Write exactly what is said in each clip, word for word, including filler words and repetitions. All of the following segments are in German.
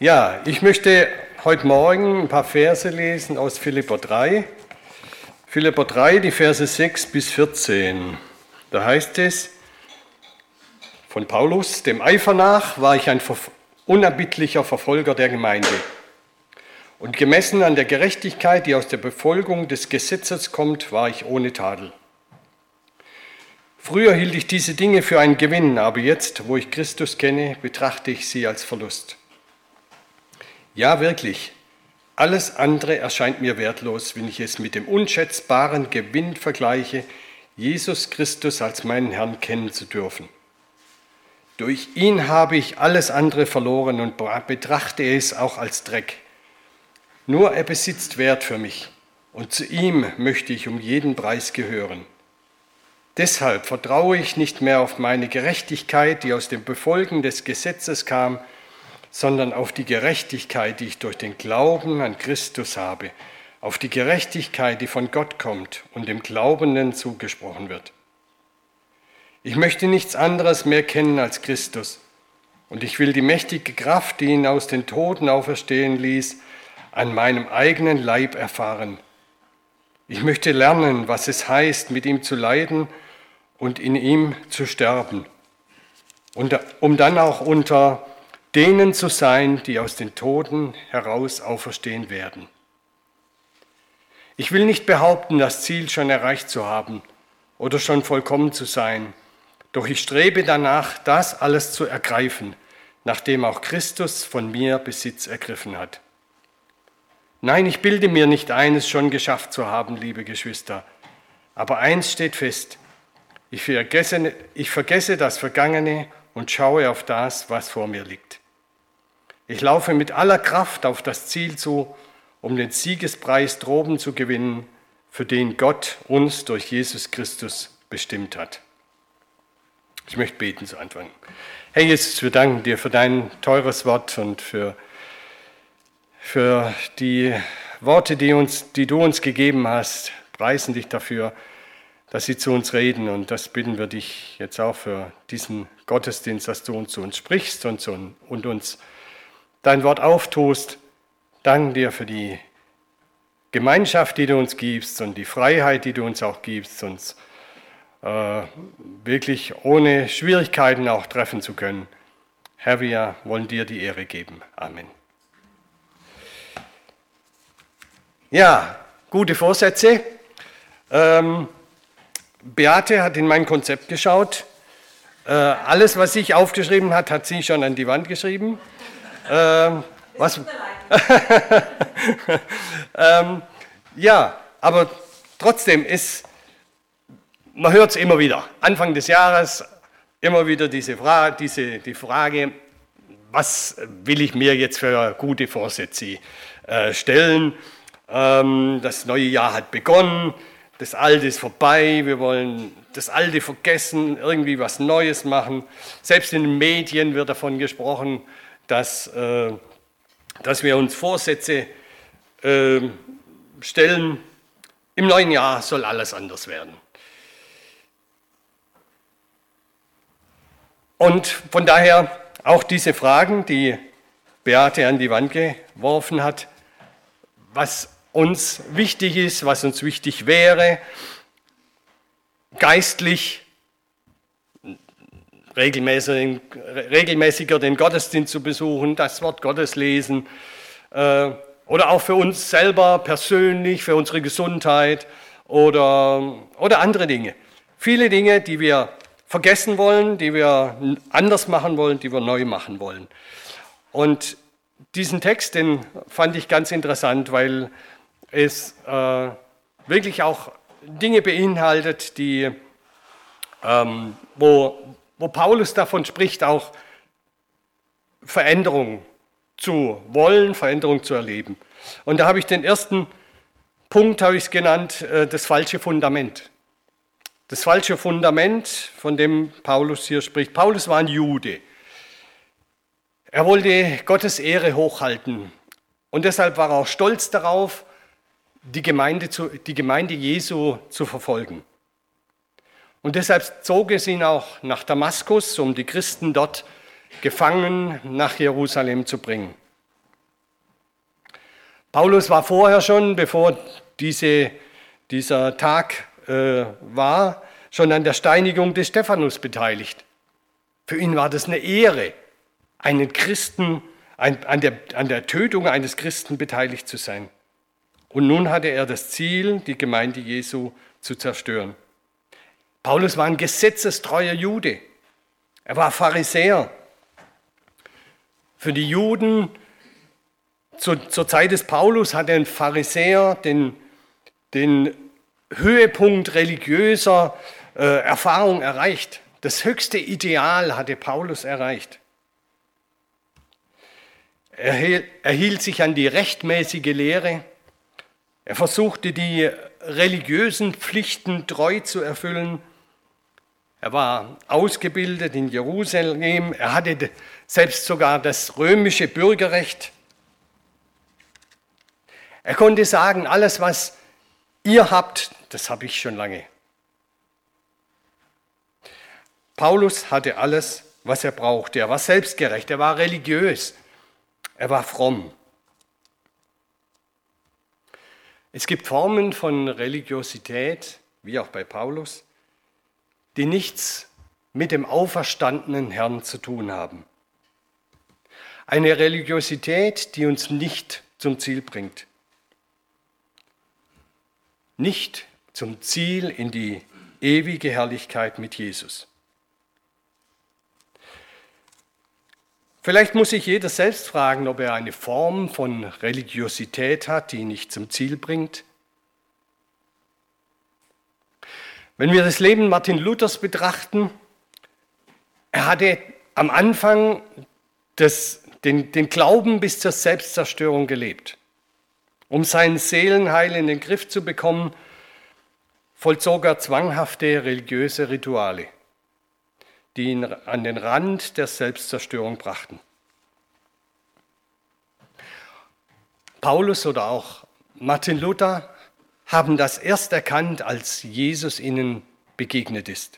Ja, ich möchte heute Morgen ein paar Verse lesen aus Philipper drei. Philipper drei, die Verse sechs bis vierzehn. Da heißt es von Paulus: Dem Eifer nach war ich ein unerbittlicher Verfolger der Gemeinde. Und gemessen an der Gerechtigkeit, die aus der Befolgung des Gesetzes kommt, war ich ohne Tadel. Früher hielt ich diese Dinge für einen Gewinn, aber jetzt, wo ich Christus kenne, betrachte ich sie als Verlust. Ja, wirklich, alles andere erscheint mir wertlos, wenn ich es mit dem unschätzbaren Gewinn vergleiche, Jesus Christus als meinen Herrn kennen zu dürfen. Durch ihn habe ich alles andere verloren und betrachte es auch als Dreck. Nur er besitzt Wert für mich und zu ihm möchte ich um jeden Preis gehören. Deshalb vertraue ich nicht mehr auf meine Gerechtigkeit, die aus dem Befolgen des Gesetzes kam, sondern auf die Gerechtigkeit, die ich durch den Glauben an Christus habe, auf die Gerechtigkeit, die von Gott kommt und dem Glaubenden zugesprochen wird. Ich möchte nichts anderes mehr kennen als Christus und ich will die mächtige Kraft, die ihn aus den Toten auferstehen ließ, an meinem eigenen Leib erfahren. Ich möchte lernen, was es heißt, mit ihm zu leiden und in ihm zu sterben, und um dann auch unter denen zu sein, die aus den Toten heraus auferstehen werden. Ich will nicht behaupten, das Ziel schon erreicht zu haben oder schon vollkommen zu sein, doch ich strebe danach, das alles zu ergreifen, nachdem auch Christus von mir Besitz ergriffen hat. Nein, ich bilde mir nicht ein, es schon geschafft zu haben, liebe Geschwister, aber eins steht fest: Ich vergesse, ich vergesse das Vergangene und schaue auf das, was vor mir liegt. Ich laufe mit aller Kraft auf das Ziel zu, um den Siegespreis droben zu gewinnen, für den Gott uns durch Jesus Christus bestimmt hat. Ich möchte beten zu Anfang. Herr Jesus, wir danken dir für dein teures Wort und für, für die Worte, die, uns, die du uns gegeben hast. Preisen dich dafür, dass sie zu uns reden, und das bitten wir dich jetzt auch für diesen Gottesdienst, dass du zu uns sprichst und, zu, und uns dein Wort auftust. Danke dir für die Gemeinschaft, die du uns gibst, und die Freiheit, die du uns auch gibst, uns äh, wirklich ohne Schwierigkeiten auch treffen zu können. Herr, wir wollen dir die Ehre geben. Amen. Ja, gute Vorsätze. Ähm, Beate hat in mein Konzept geschaut. Äh, alles, was ich aufgeschrieben hat, hat sie schon an die Wand geschrieben. Ähm, was? ähm, ja, aber trotzdem ist, man hört es immer wieder, Anfang des Jahres immer wieder diese Frage, diese, die Frage, was will ich mir jetzt für gute Vorsätze äh, stellen? Ähm, das neue Jahr hat begonnen. Das Alte ist vorbei, wir wollen das Alte vergessen, irgendwie was Neues machen. Selbst in den Medien wird davon gesprochen, dass, äh, dass wir uns Vorsätze äh, stellen. Im neuen Jahr soll alles anders werden. Und von daher auch diese Fragen, die Beate an die Wand geworfen hat, was uns wichtig ist, was uns wichtig wäre, geistlich regelmäßig, regelmäßiger den Gottesdienst zu besuchen, das Wort Gottes lesen, äh, oder auch für uns selber persönlich, für unsere Gesundheit oder, oder andere Dinge. Viele Dinge, die wir vergessen wollen, die wir anders machen wollen, die wir neu machen wollen. Und diesen Text, den fand ich ganz interessant, weil es äh, wirklich auch Dinge beinhaltet, die, ähm, wo, wo Paulus davon spricht, auch Veränderung zu wollen, Veränderung zu erleben. Und da habe ich den ersten Punkt, habe ich es genannt, äh, das falsche Fundament. Das falsche Fundament, von dem Paulus hier spricht. Paulus war ein Jude. Er wollte Gottes Ehre hochhalten und deshalb war er auch stolz darauf, die Gemeinde, zu, die Gemeinde Jesu zu verfolgen. Und deshalb zog es ihn auch nach Damaskus, um die Christen dort gefangen nach Jerusalem zu bringen. Paulus war vorher schon, bevor diese, dieser Tag äh, war, schon an der Steinigung des Stephanus beteiligt. Für ihn war das eine Ehre, einen Christen, ein, an, der, an der Tötung eines Christen beteiligt zu sein. Und nun hatte er das Ziel, die Gemeinde Jesu zu zerstören. Paulus war ein gesetzestreuer Jude. Er war Pharisäer. Für die Juden zu, zur Zeit des Paulus hat ein Pharisäer den, den Höhepunkt religiöser äh, Erfahrung erreicht. Das höchste Ideal hatte Paulus erreicht. Er, er hielt sich an die rechtmäßige Lehre. Er versuchte, die religiösen Pflichten treu zu erfüllen. Er war ausgebildet in Jerusalem. Er hatte selbst sogar das römische Bürgerrecht. Er konnte sagen, alles, was ihr habt, das habe ich schon lange. Paulus hatte alles, was er brauchte. Er war selbstgerecht, er war religiös, er war fromm. Es gibt Formen von Religiosität, wie auch bei Paulus, die nichts mit dem auferstandenen Herrn zu tun haben. Eine Religiosität, die uns nicht zum Ziel bringt. Nicht zum Ziel in die ewige Herrlichkeit mit Jesus. Vielleicht muss sich jeder selbst fragen, ob er eine Form von Religiosität hat, die ihn nicht zum Ziel bringt. Wenn wir das Leben Martin Luthers betrachten, er hatte am Anfang das, den, den Glauben bis zur Selbstzerstörung gelebt. Um sein Seelenheil in den Griff zu bekommen, vollzog er zwanghafte religiöse Rituale, die ihn an den Rand der Selbstzerstörung brachten. Paulus oder auch Martin Luther haben das erst erkannt, als Jesus ihnen begegnet ist.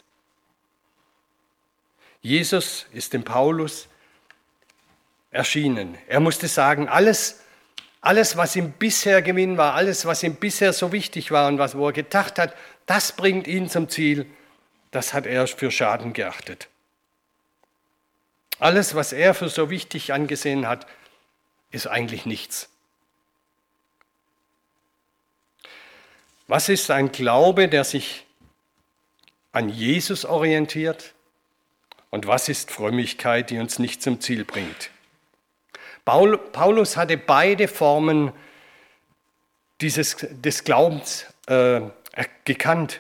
Jesus ist dem Paulus erschienen. Er musste sagen, alles, alles, was ihm bisher Gewinn war, alles, was ihm bisher so wichtig war und was, wo er gedacht hat, das bringt ihn zum Ziel, das hat er für Schaden geachtet. Alles, was er für so wichtig angesehen hat, ist eigentlich nichts. Was ist ein Glaube, der sich an Jesus orientiert? Und was ist Frömmigkeit, die uns nicht zum Ziel bringt? Paul, Paulus hatte beide Formen dieses, des Glaubens äh, gekannt.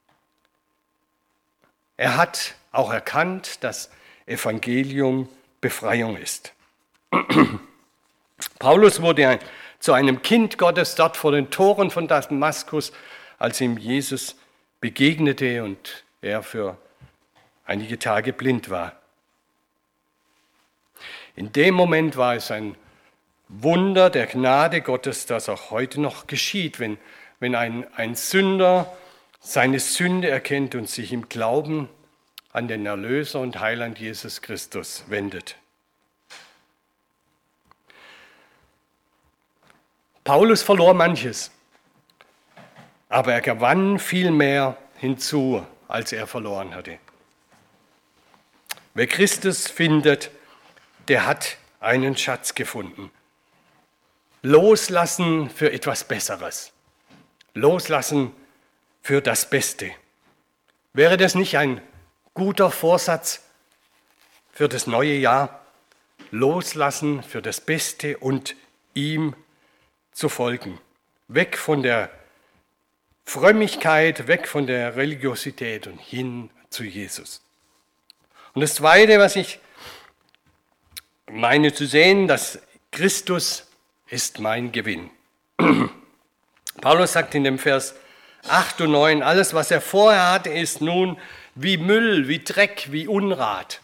Er hat auch erkannt, dass Evangelium Befreiung ist. Paulus wurde ein, zu einem Kind Gottes dort vor den Toren von Damaskus, als ihm Jesus begegnete und er für einige Tage blind war. In dem Moment war es ein Wunder der Gnade Gottes, das auch heute noch geschieht, wenn, wenn ein, ein Sünder seine Sünde erkennt und sich im Glauben an den Erlöser und Heiland Jesus Christus wendet. Paulus verlor manches, aber er gewann viel mehr hinzu, als er verloren hatte. Wer Christus findet, der hat einen Schatz gefunden. Loslassen für etwas Besseres. Loslassen für das Beste. Wäre das nicht ein guter Vorsatz für das neue Jahr? Loslassen für das Beste und ihm zu folgen. Weg von der Frömmigkeit, weg von der Religiosität und hin zu Jesus. Und das Zweite, was ich meine zu sehen, dass Christus ist mein Gewinn. Paulus sagt in dem Vers acht und neun, alles, was er vorher hatte, ist nun wie Müll, wie Dreck, wie Unrat,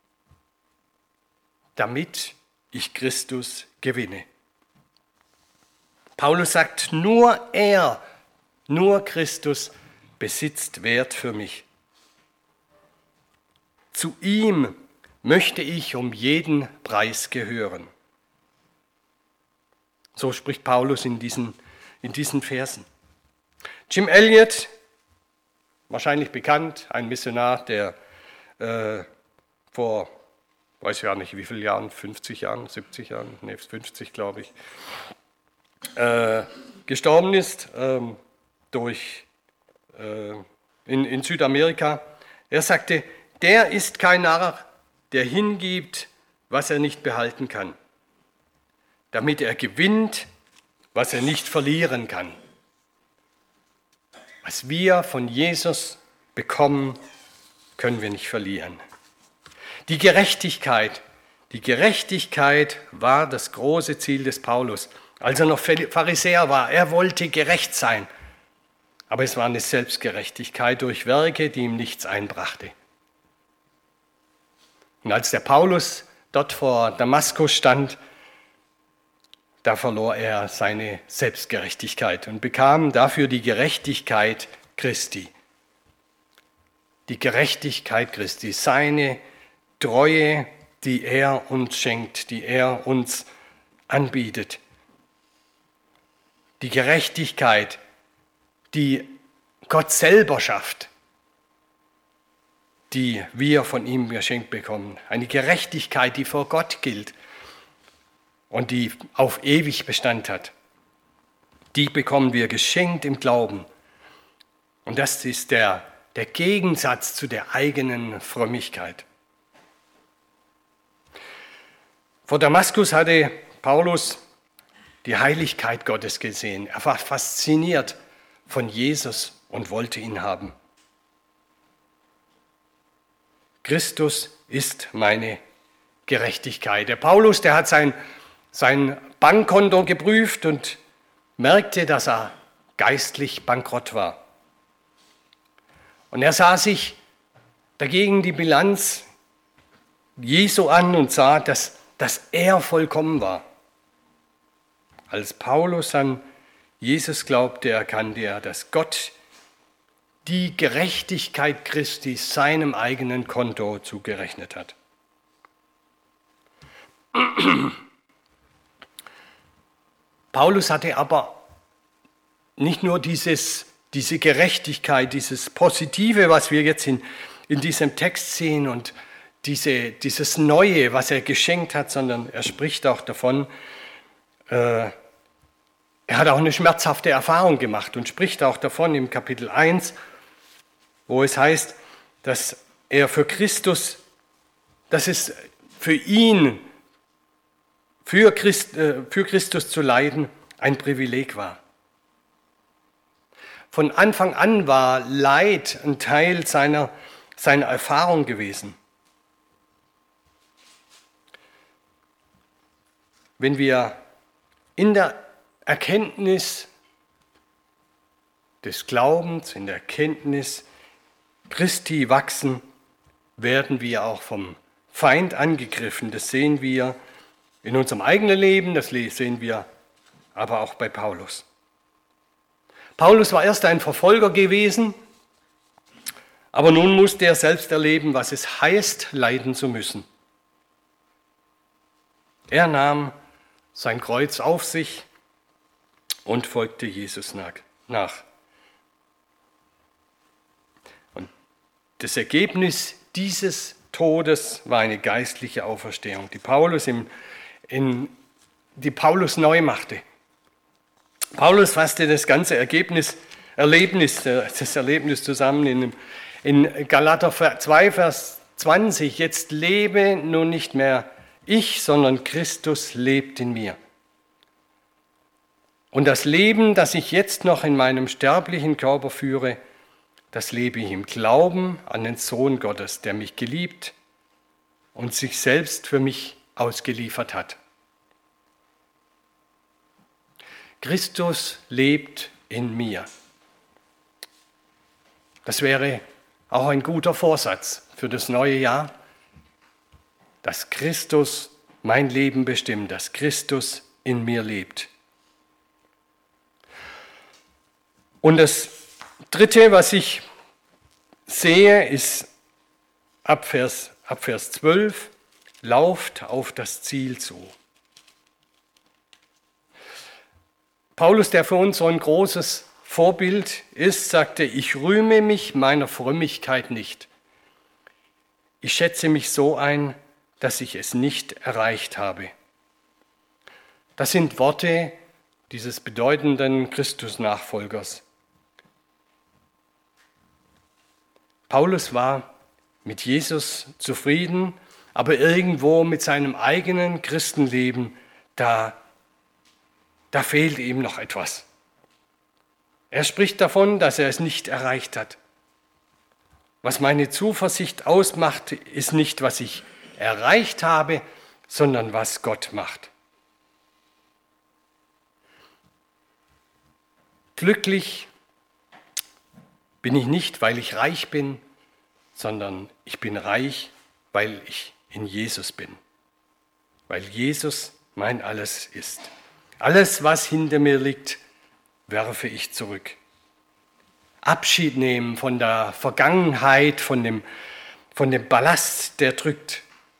damit ich Christus gewinne. Paulus sagt, nur er, nur Christus besitzt Wert für mich. Zu ihm möchte ich um jeden Preis gehören. So spricht Paulus in diesen, in diesen Versen. Jim Elliot, wahrscheinlich bekannt, ein Missionar, der äh, vor, weiß ja nicht wie viele Jahren, fünfzig Jahren, siebzig Jahren, nee, fünfzig glaube ich, äh, gestorben ist ähm, durch, äh, in, in Südamerika. Er sagte, der ist kein Narr, der hingibt, was er nicht behalten kann, damit er gewinnt, was er nicht verlieren kann. Was wir von Jesus bekommen, können wir nicht verlieren. Die Gerechtigkeit, die Gerechtigkeit war das große Ziel des Paulus. Als er noch Pharisäer war, er wollte gerecht sein, aber es war eine Selbstgerechtigkeit durch Werke, die ihm nichts einbrachte. Und als der Paulus dort vor Damaskus stand, da verlor er seine Selbstgerechtigkeit und bekam dafür die Gerechtigkeit Christi. Die Gerechtigkeit Christi, seine Treue, die er uns schenkt, die er uns anbietet. Die Gerechtigkeit, die Gott selber schafft, die wir von ihm geschenkt bekommen. Eine Gerechtigkeit, die vor Gott gilt und die auf ewig Bestand hat. Die bekommen wir geschenkt im Glauben. Und das ist der, der Gegensatz zu der eigenen Frömmigkeit. Vor Damaskus hatte Paulus die Heiligkeit Gottes gesehen. Er war fasziniert von Jesus und wollte ihn haben. Christus ist meine Gerechtigkeit. Der Paulus, der hat sein, sein Bankkonto geprüft und merkte, dass er geistlich bankrott war. Und er sah sich dagegen die Bilanz Jesu an und sah, dass, dass er vollkommen war. Als Paulus an Jesus glaubte, erkannte er, dass Gott die Gerechtigkeit Christi seinem eigenen Konto zugerechnet hat. Paulus hatte aber nicht nur dieses, diese Gerechtigkeit, dieses Positive, was wir jetzt in, in diesem Text sehen und diese, dieses Neue, was er geschenkt hat, sondern er spricht auch davon, äh, er hat auch eine schmerzhafte Erfahrung gemacht und spricht auch davon im Kapitel eins, wo es heißt, dass er für Christus, dass es für ihn, für, Christ, äh, für Christus zu leiden, ein Privileg war. Von Anfang an war Leid ein Teil seiner, seiner Erfahrung gewesen. Wenn wir in der Erkenntnis des Glaubens, in der Erkenntnis Christi wachsen, werden wir auch vom Feind angegriffen. Das sehen wir in unserem eigenen Leben, das sehen wir aber auch bei Paulus. Paulus war erst ein Verfolger gewesen, aber nun musste er selbst erleben, was es heißt, leiden zu müssen. Er nahm sein Kreuz auf sich und folgte Jesus nach. Und das Ergebnis dieses Todes war eine geistliche Auferstehung, die Paulus, im, in, die Paulus neu machte. Paulus fasste das ganze Ergebnis, Erlebnis, das Erlebnis zusammen in, in Galater zwei, Vers zwanzig. Jetzt lebe nun nicht mehr ich, sondern Christus lebt in mir. Und das Leben, das ich jetzt noch in meinem sterblichen Körper führe, das lebe ich im Glauben an den Sohn Gottes, der mich geliebt und sich selbst für mich ausgeliefert hat. Christus lebt in mir. Das wäre auch ein guter Vorsatz für das neue Jahr, dass Christus mein Leben bestimmt, dass Christus in mir lebt. Und das Dritte, was ich sehe, ist ab Vers, ab Vers zwölf, lauft auf das Ziel zu. Paulus, der für uns so ein großes Vorbild ist, sagte, ich rühme mich meiner Frömmigkeit nicht. Ich schätze mich so ein, dass ich es nicht erreicht habe. Das sind Worte dieses bedeutenden Christusnachfolgers. Paulus war mit Jesus zufrieden, aber irgendwo mit seinem eigenen Christenleben, da, da fehlt ihm noch etwas. Er spricht davon, dass er es nicht erreicht hat. Was meine Zuversicht ausmacht, ist nicht, was ich erreicht habe, sondern was Gott macht. Glücklich bin ich nicht, weil ich reich bin, sondern ich bin reich, weil ich in Jesus bin. Weil Jesus mein Alles ist. Alles, was hinter mir liegt, werfe ich zurück. Abschied nehmen von der Vergangenheit, von dem, von dem Ballast, der drückt.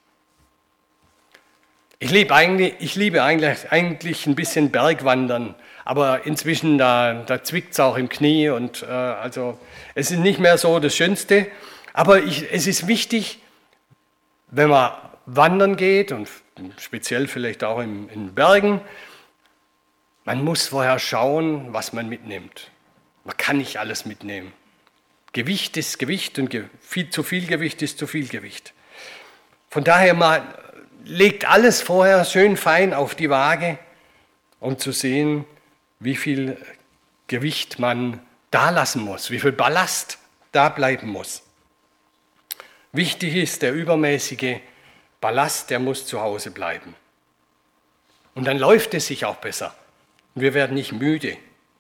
Ich liebe eigentlich, ich liebe eigentlich, eigentlich ein bisschen Bergwandern, aber inzwischen da, da zwickt es auch im Knie und äh, also es ist nicht mehr so das Schönste. Aber ich, es ist wichtig, wenn man wandern geht und speziell vielleicht auch in, in Bergen, man muss vorher schauen, was man mitnimmt. Man kann nicht alles mitnehmen. Gewicht ist Gewicht und viel, zu viel Gewicht ist zu viel Gewicht. Von daher man legt alles vorher schön fein auf die Waage, um zu sehen, wie viel Gewicht man da lassen muss, wie viel Ballast da bleiben muss. Wichtig ist, der übermäßige Ballast, der muss zu Hause bleiben. Und dann läuft es sich auch besser. Und wir werden nicht müde.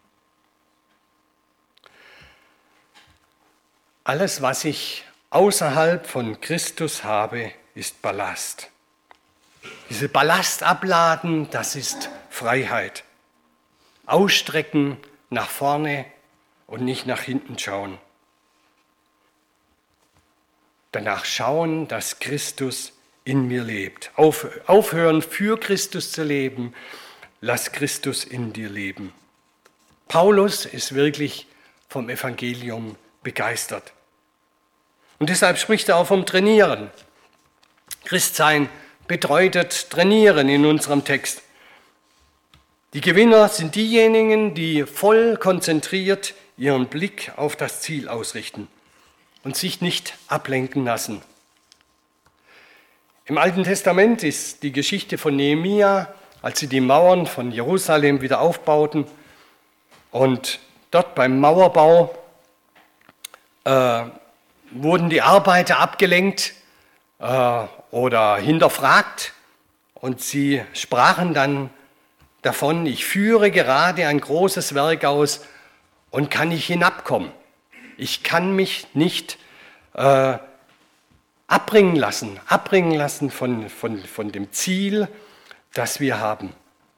Alles, was ich außerhalb von Christus habe, ist Ballast. Diese Ballast abladen, das ist Freiheit. Ausstrecken nach vorne und nicht nach hinten schauen. Danach schauen, dass Christus in mir lebt. Auf, aufhören, für Christus zu leben. Lass Christus in dir leben. Paulus ist wirklich vom Evangelium begeistert. Und deshalb spricht er auch vom Trainieren. Christsein bedeutet Trainieren in unserem Text. Die Gewinner sind diejenigen, die voll konzentriert ihren Blick auf das Ziel ausrichten und sich nicht ablenken lassen. Im Alten Testament ist die Geschichte von Nehemia, als sie die Mauern von Jerusalem wieder aufbauten und dort beim Mauerbau äh, wurden die Arbeiter abgelenkt äh, oder hinterfragt und sie sprachen dann davon, ich führe gerade ein großes Werk aus und kann nicht hinabkommen. Ich kann mich nicht äh, abbringen lassen, abbringen lassen von, von, von dem Ziel, das wir haben.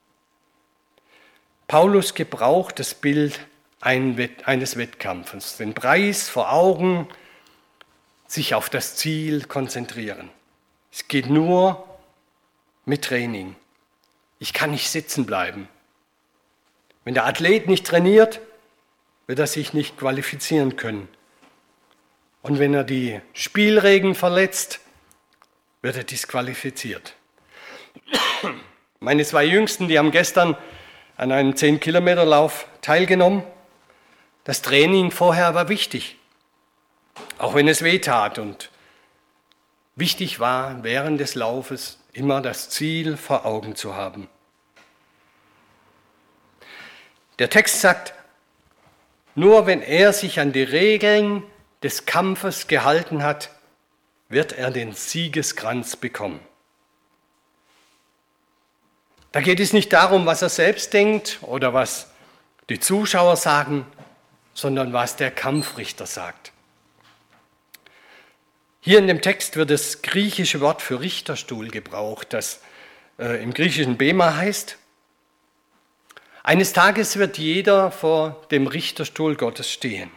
Paulus gebraucht das Bild eines Wettkampfes, den Preis vor Augen, sich auf das Ziel konzentrieren. Es geht nur mit Training. Ich kann nicht sitzen bleiben. Wenn der Athlet nicht trainiert, wird er sich nicht qualifizieren können. Und wenn er die Spielregeln verletzt, wird er disqualifiziert. Meine zwei Jüngsten, die haben gestern an einem zehn-Kilometer-Lauf teilgenommen. Das Training vorher war wichtig, auch wenn es weh tat. Und wichtig war, während des Laufes immer das Ziel vor Augen zu haben. Der Text sagt, nur wenn er sich an die Regeln des Kampfes gehalten hat, wird er den Siegeskranz bekommen. Da geht es nicht darum, was er selbst denkt oder was die Zuschauer sagen, sondern was der Kampfrichter sagt. Hier in dem Text wird das griechische Wort für Richterstuhl gebraucht, das äh, im griechischen Bema heißt. Eines Tages wird jeder vor dem Richterstuhl Gottes stehen.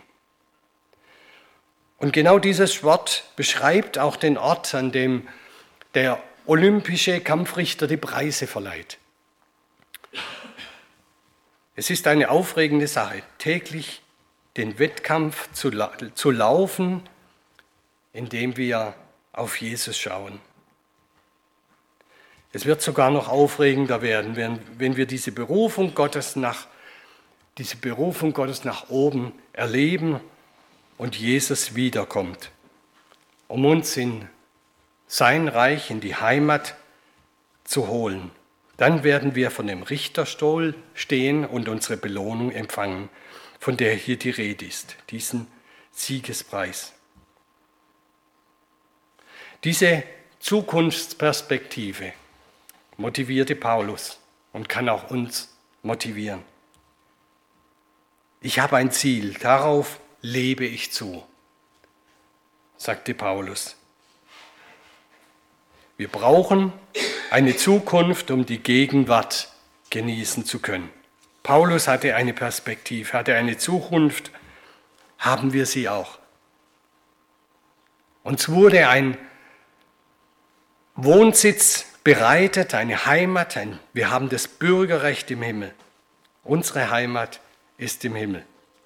Und genau dieses Wort beschreibt auch den Ort, an dem der olympische Kampfrichter die Preise verleiht. Es ist eine aufregende Sache, täglich den Wettkampf zu, la- zu laufen, indem wir auf Jesus schauen. Es wird sogar noch aufregender werden, wenn, wenn wir diese Berufung Gottes nach, diese Berufung Gottes nach oben erleben und Jesus wiederkommt, um uns in sein Reich, in die Heimat zu holen. Dann werden wir von dem Richterstuhl stehen und unsere Belohnung empfangen, von der hier die Rede ist, diesen Siegespreis. Diese Zukunftsperspektive motivierte Paulus und kann auch uns motivieren. Ich habe ein Ziel, darauf lebe ich zu, sagte Paulus. Wir brauchen eine Zukunft, um die Gegenwart genießen zu können. Paulus hatte eine Perspektive, hatte eine Zukunft, haben wir sie auch. Uns wurde ein Wohnsitz bereitet, eine Heimat, ein, wir haben das Bürgerrecht im Himmel. Unsere Heimat ist im Himmel.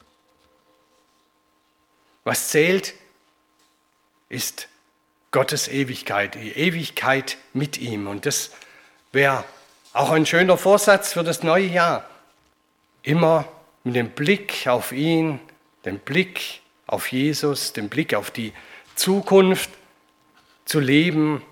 Was zählt, ist Gottes Ewigkeit, die Ewigkeit mit ihm. Und das wäre auch ein schöner Vorsatz für das neue Jahr. Immer mit dem Blick auf ihn, dem Blick auf Jesus, dem Blick auf die Zukunft zu leben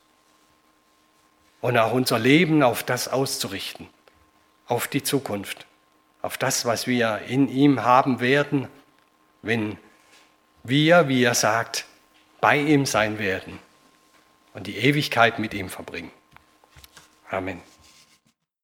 und auch unser Leben auf das auszurichten, auf die Zukunft, auf das, was wir in ihm haben werden, wenn wir, wie er sagt, bei ihm sein werden und die Ewigkeit mit ihm verbringen. Amen.